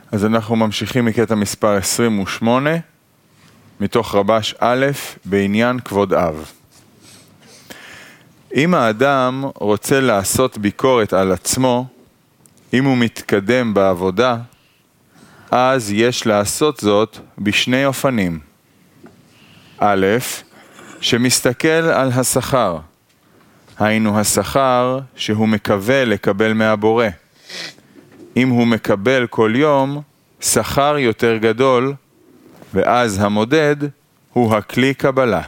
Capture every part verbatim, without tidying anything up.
אז אנחנו ממשיכים מקטע מספר עשרים ושמונה, מתוך רבש א' בעניין כבוד אב. אם האדם רוצה לעשות ביקורת על עצמו, אם הוא מתקדם בעבודה, אז יש לעשות זאת בשני אופנים. א', שמסתכל על השכר, היינו השכר שהוא מקווה לקבל מהבורא. אם הוא מקבל כל יום שכר יותר גדול, ואז המודד הוא הכלי קבלה.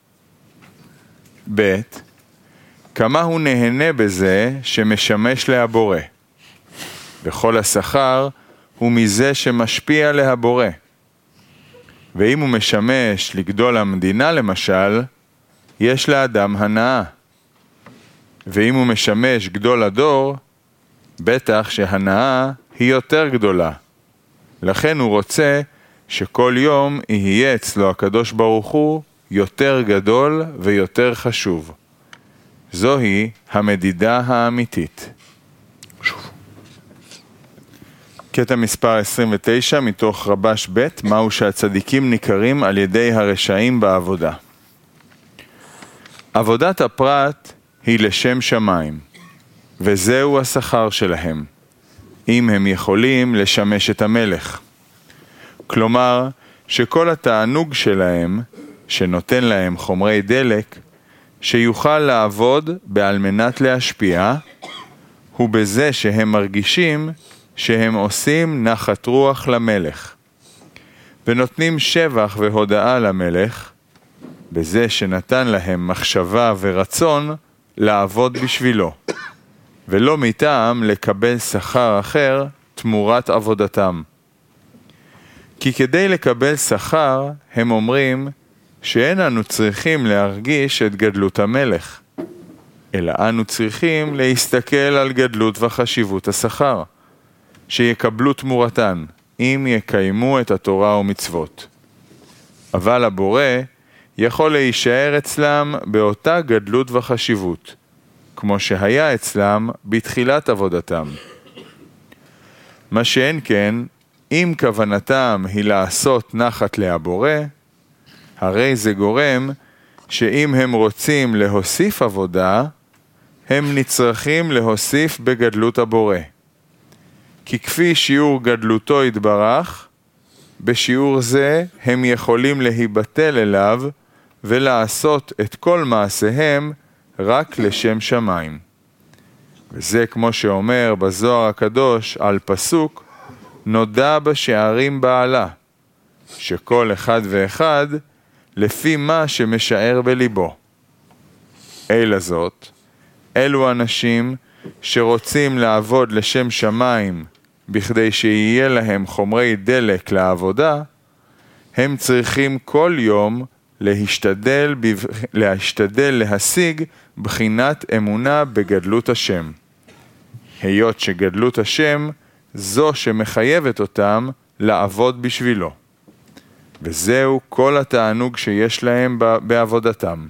ב', כמה הוא נהנה בזה שמשמש להבורא. וכל השכר הוא מזה שמשפיע להבורא. ואם הוא משמש לגדול המדינה למשל, יש לאדם הנאה. ואם הוא משמש גדול הדור, בטח שהנאה היא יותר גדולה. לכן הוא רוצה שכל יום יהיה אצלו הקדוש ברוך הוא יותר גדול ויותר חשוב. זוהי המדידה האמיתית. שוב. קטע מספר עשרים ותשע מתוך רבש ב', מהו שהצדיקים ניכרים על ידי הרשעים בעבודה. עבודת הפרט היא לשם שמיים, וזהו השכר שלהם, אם הם יכולים לשמש את המלך. כלומר, שכל התענוג שלהם, שנותן להם חומרי דלק, שיוכל לעבוד בעל מנת להשפיע, הוא בזה שהם מרגישים שהם עושים נחת רוח למלך, ונותנים שבח והודאה למלך, בזה שנתן להם מחשבה ורצון לעבוד בשבילו, ולא מטעם לקבל שכר אחר תמורת עבודתם. כי כדי לקבל שכר, הם אומרים שאין אנו צריכים להרגיש את גדלות המלך, אלא אנו צריכים להסתכל על גדלות וחשיבות השכר, שיקבלו תמורתן, אם יקיימו את התורה ומצוות. אבל הבורא יכול להישאר אצלם באותה גדלות וחשיבות, כמו שהיה אצלם בתחילת עבודתם. מה שאין כן, אם כוונתם היא לעשות נחת להבורא, הרי זה גורם שאם הם רוצים להוסיף עבודה, הם נצרכים להוסיף בגדלות הבורא. כי כפי שיעור גדלותו יתברך, בשיעור זה הם יכולים להיבטל אליו ולעשות את כל מעשיהם רק לשם שמיים. וזה כמו שאומר בזוהר הקדוש על פסוק, נודע בשערים בעלה, שכל אחד ואחד לפי מה שמשער בליבו. אלא זאת, אלו אנשים שרוצים לעבוד לשם שמיים בכדי שיהיה להם חומרי דלק לעבודה, הם צריכים כל יום להשתדל, להשתדל להשיג בחינת אמונה בגדלות השם. היות שגדלות השם זו שמחייבת אותם לעבוד בשבילו. וזהו כל התענוג שיש להם בעבודתם.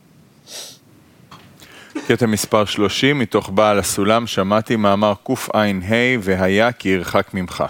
קטע מספר שלושים, מתוך בעל הסולם שמעתי מאמר קוף עין ה' והיה כי ירחק ממך.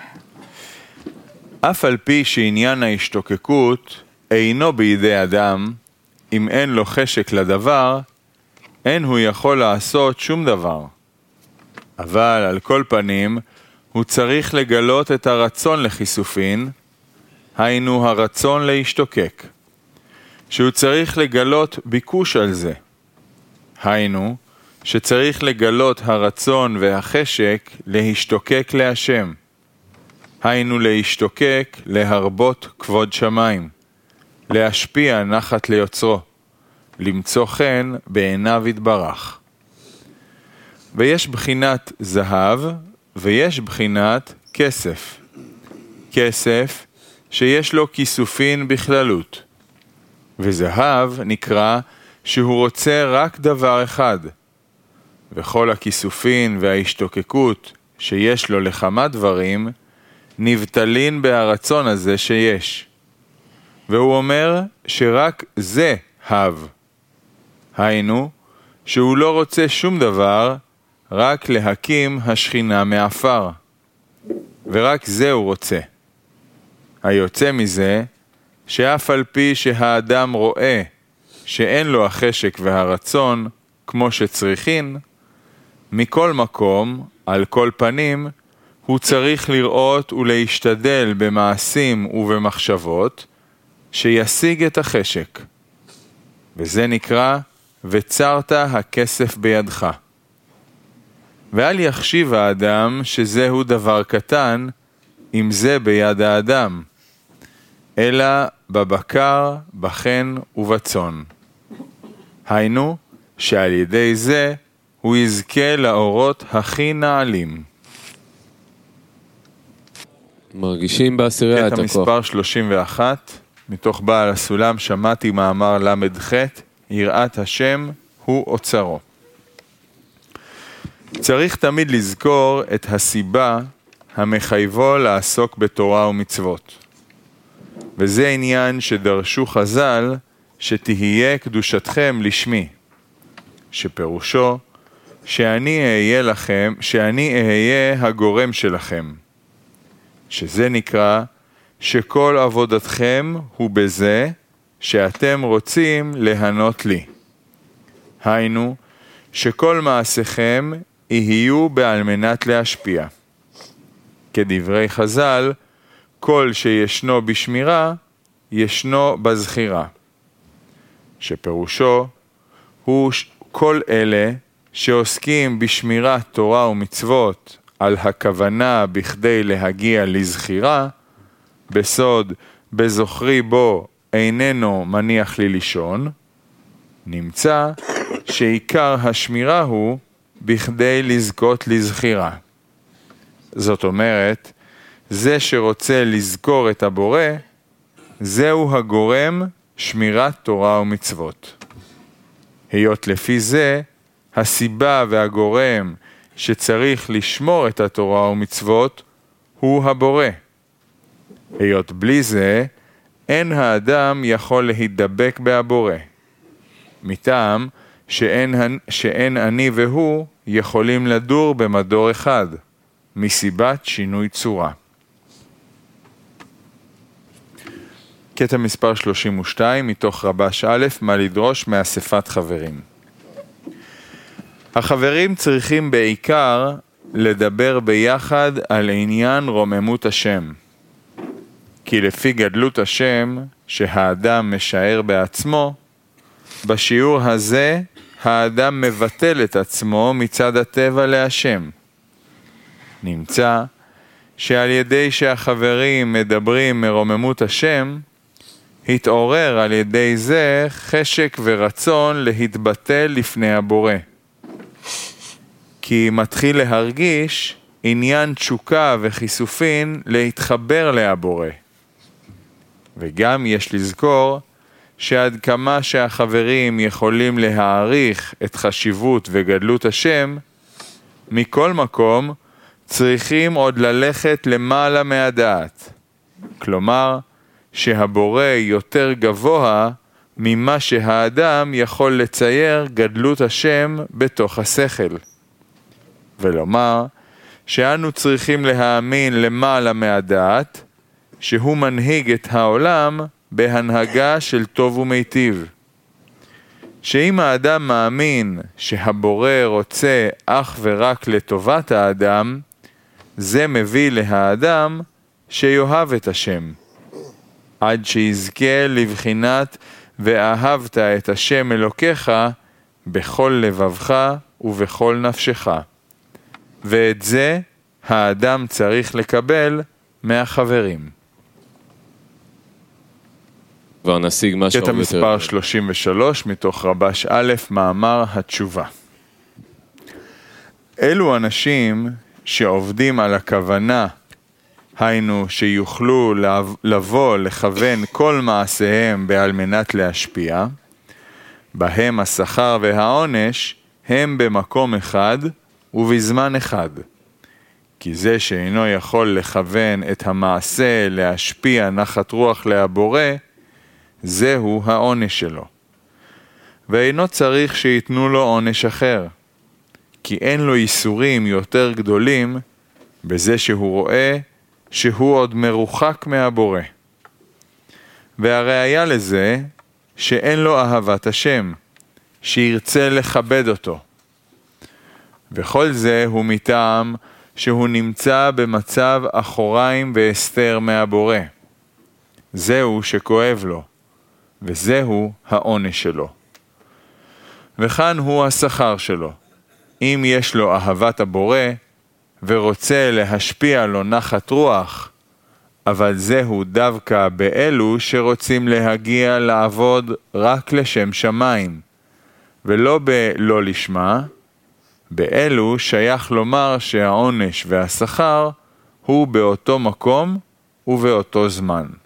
אף על פי שעניין ההשתוקקות אינו בידי אדם, אם אין לו חשק לדבר, אין הוא יכול לעשות שום דבר. אבל על כל פנים, הוא צריך לגלות את הרצון לחיסופין, היינו הרצון להשתוקק, שהוא צריך לגלות ביקוש על זה. היינו, שצריך לגלות הרצון והחשק להשתוקק להשם. היינו להשתוקק להרבות כבוד שמיים, להשפיע נחת ליוצרו, למצוא חן בעיניו יתברך. ויש בחינת זהב ויש בחינת כסף. כסף שיש לו כיסופין בכללות. וזהב נקרא שהוא רוצה רק דבר אחד. וכל הכיסופין וההשתוקקות שיש לו לכמה דברים, נבטלין בהרצון הזה שיש. והוא אומר שרק זה הב. היינו, שהוא לא רוצה שום דבר, רק להקים השכינה מאפר. ורק זה הוא רוצה. היוצא מזה, שאף על פי שהאדם רואה שאין לו החשק והרצון כמו שצריכין, מכל מקום, על כל פנים, הוא צריך לראות ולהשתדל במעשים ובמחשבות שישיג את החשק. וזה נקרא, וצרת הכסף בידך. ואל יחשיב האדם שזהו דבר קטן, אם זה ביד האדם, אלא בבקר, בחן ובצון. היינו, שעל ידי זה הוא יזכה לאורות הכי נעלים. מרגישים בעשירי את הכוח. קטע מספר שלושים ואחת, מתוך בעל הסולם שמעתי מאמר למד ח' יראת השם הוא אוצרו. צריך תמיד לזכור את הסיבה המחייבו לעסוק בתורה ומצוות. וזה עניין שדרשו חז"ל שתהיה קדושתכם לשמי, שפירושו שאני אהיה לכם, שאני אהיה הגורם שלכם, שזה נקרא שכל עבודתכם הוא בזה שאתם רוצים להנות לי. היינו, שכל מעשיכם יהיו בעל מנת להשפיע. כדברי חז"ל, כל שישנו בשמירה, ישנו בזכירה. שפירושו הוא כל אלה שעוסקים בשמירת תורה ומצוות על הכוונה בכדי להגיע לזכירה, בסוד בזוכרי בו איננו מניח לי לישון, נמצא שעיקר השמירה הוא בכדי לזכות לזכירה. זאת אומרת, זה שרוצה לזכור את הבורא, זהו הגורם שמירת תורה ומצוות. היות לפי זה, הסיבה והגורם שצריך לשמור את התורה ומצוות הוא הבורא. היות בלי זה, אין האדם יכול להידבק בהבורא. מטעם שאין, שאין אני והוא יכולים לדור במדור אחד, מסיבת שינוי צורה. קטע מספר שלושים ושתיים, מתוך רבש א', מה לדרוש מאספת חברים. החברים צריכים בעיקר לדבר ביחד על עניין רוממות השם. כי לפי גדלות השם שהאדם משער בעצמו, בשיעור הזה האדם מבטל את עצמו מצד הטבע להשם. נמצא שעל ידי שהחברים מדברים מרוממות השם, התעורר על ידי זה חשק ורצון להתבטל לפני הבורא. כי מתחיל להרגיש עניין תשוקה וחיסופין להתחבר להבורא. וגם יש לזכור שעד כמה שהחברים יכולים להעריך את חשיבות וגדלות השם, מכל מקום צריכים עוד ללכת למעלה מהדעת. כלומר, שהבורא יותר גבוה ממה שהאדם יכול לצייר גדלות השם בתוך השכל. ולומר שאנו צריכים להאמין למעלה מהדעת, שהוא מנהיג את העולם בהנהגה של טוב ומיטיב. שאם האדם מאמין שהבורא רוצה אך ורק לטובת האדם, זה מביא להאדם שיאהב את השם. עד שיזכה לבחינת ואהבת את השם אלוקיך בכל לבבך ובכל נפשך. ואת זה האדם צריך לקבל מהחברים. כבר נשיג משהו קטע מספר שלושים ושלוש מתוך רבש א', מאמר התשובה. אלו אנשים שעובדים על הכוונה, היינו שיוכלו לבוא לכוון כל מעשיהם בעל מנת להשפיע, בהם השכר והעונש הם במקום אחד ובזמן אחד. כי זה שאינו יכול לכוון את המעשה להשפיע נחת רוח להבורא, זהו העונש שלו. ואינו צריך שיתנו לו עונש אחר, כי אין לו איסורים יותר גדולים בזה שהוא רואה שהוא עוד מרוחק מהבורא. והראיה לזה שאין לו אהבת השם, שירצה לכבד אותו. וכל זה הוא מטעם שהוא נמצא במצב אחוריים והסתר מהבורא. זהו שכואב לו, וזהו העונש שלו. וכאן הוא השכר שלו. אם יש לו אהבת הבורא, ורוצה להשפיע לו נחת רוח, אבל זהו דווקא באלו שרוצים להגיע לעבוד רק לשם שמיים, ולא בלא לשמה, באלו שייך לומר שהעונש והשכר הוא באותו מקום ובאותו זמן.